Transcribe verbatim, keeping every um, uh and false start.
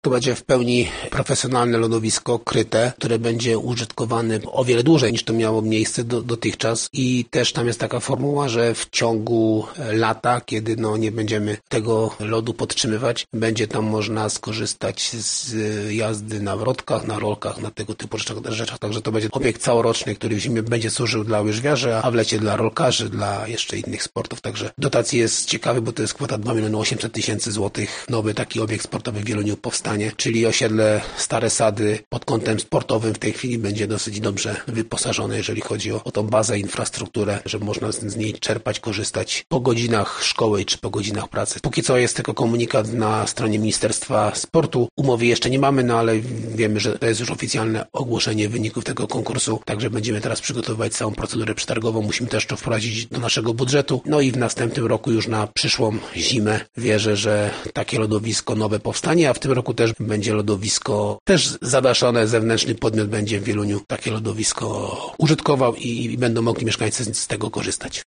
To będzie w pełni profesjonalne lodowisko kryte, które będzie użytkowane o wiele dłużej niż to miało miejsce do, dotychczas i też tam jest taka formuła, że w ciągu lata, kiedy no nie będziemy tego lodu podtrzymywać, będzie tam można skorzystać z jazdy na wrotkach, na rolkach, na tego typu rzeczach. Także to będzie obiekt całoroczny, który w zimie będzie służył dla łyżwiarzy, a w lecie dla rolkarzy, dla jeszcze innych sportów. Także dotacji jest ciekawy, bo to jest kwota dwa miliony osiemset tysięcy złotych. Nowy taki obiekt sportowy w Wieluniu powstanie, czyli osiedle Stare Sady pod kątem sportowym w tej chwili będzie dosyć dobrze wyposażone, jeżeli chodzi o, o tą bazę, infrastrukturę, żeby można z, z niej czerpać, korzystać po godzinach szkoły czy po godzinach pracy. Póki co jest tylko komunikat na stronie Ministerstwa Sportu. Umowy jeszcze nie mamy, no ale wiemy, że to jest już oficjalne ogłoszenie wyników tego konkursu, także będziemy teraz przygotowywać całą procedurę przetargową. Musimy też to wprowadzić do naszego budżetu. No i w następnym roku już na przyszłą zimę wierzę, że takie lodowisko nowe powstanie, a w tym roku też będzie lodowisko też zadaszone, zewnętrzny podmiot będzie w Wieluniu takie lodowisko użytkował i, i będą mogli mieszkańcy z, z tego korzystać.